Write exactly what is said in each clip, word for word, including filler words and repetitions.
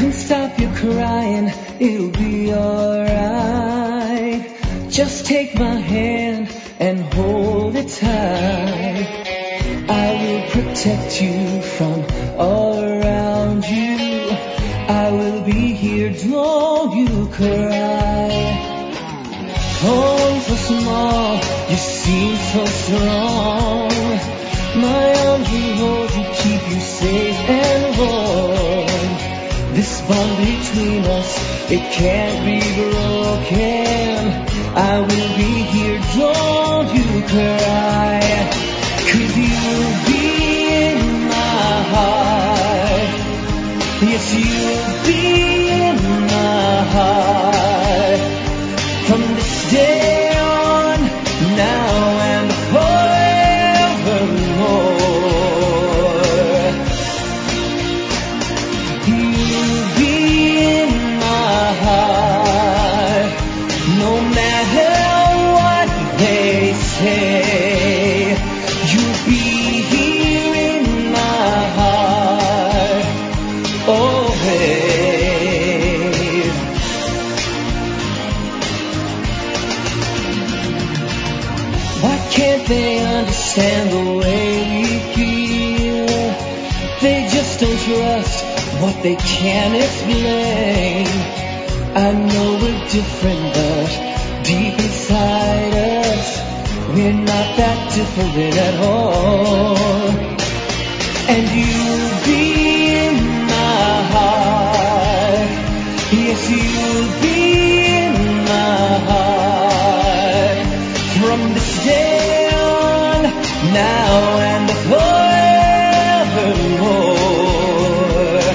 can stop you crying, it'll be alright. Just take my hand and hold it tight. I will protect you from all around you. I will be here, don't you cry. Home so small, you seem so strong. My arms will hold you, keep you safe and warm. This bond between us, it can't be broken. I will be here, don't you cry. 'Cause you'll be in my heart. Yes, you'll be in my heart. From this day on, now and forevermore. You'll be in my heart, no matter what they say. You'll be here in my heart, always. Why can't they understand the way we feel? They just don't trust what they can't explain. I know we're different, but deep inside us, we're not that different at all. And you'll be in my heart. Yes, you'll be in my heart. From this day on, now and forevermore.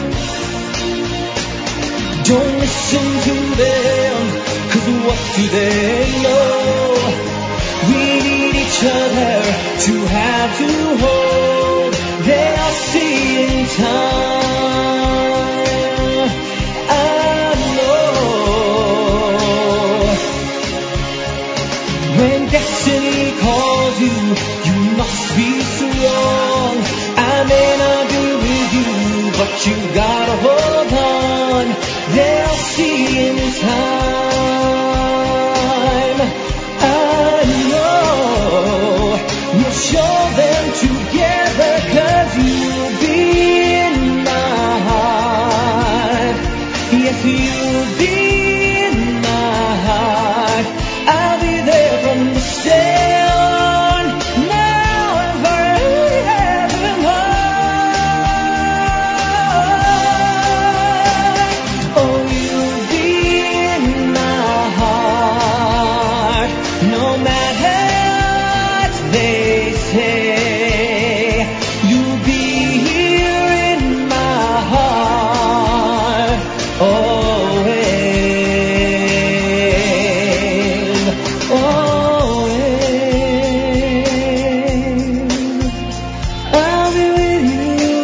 Don't listen to them, 'cause what do they know? We need each other to have to hold. They'll see in time, I know. When destiny calls you, you must be strong. I may not be with you, but you gotta hold on. They'll see in time, I know. We'll show them together, 'cause you'll be in my heart. Yes, you'll be in my heart. I'll be there from this day on, now and forevermore. Oh, you'll be in my heart, no matter what they say. You'll be here in my heart, always, always. I'll be with you.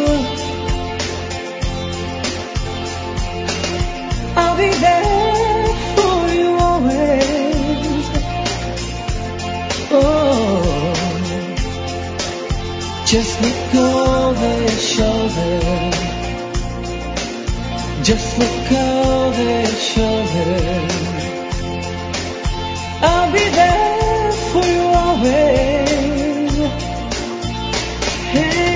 I'll be there for you always. Oh, just let go of their shoulder. Just let go of their shoulder. I'll be there for you always. Hey.